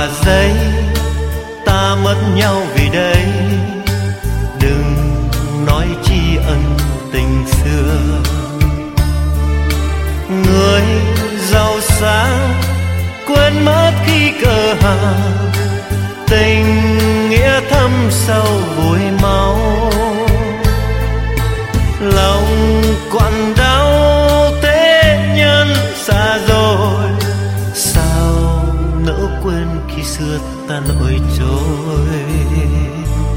và giây ta mất nhau vì đây, đừng nói tri ân tình xưa. Người giàu sang quên mất khi cơ hàng, tình nghĩa thâm sâu vùi máu. Lòng quặn đau thế nhân xa rồi, sao nỡ quên khi xưa ta nổi trôi.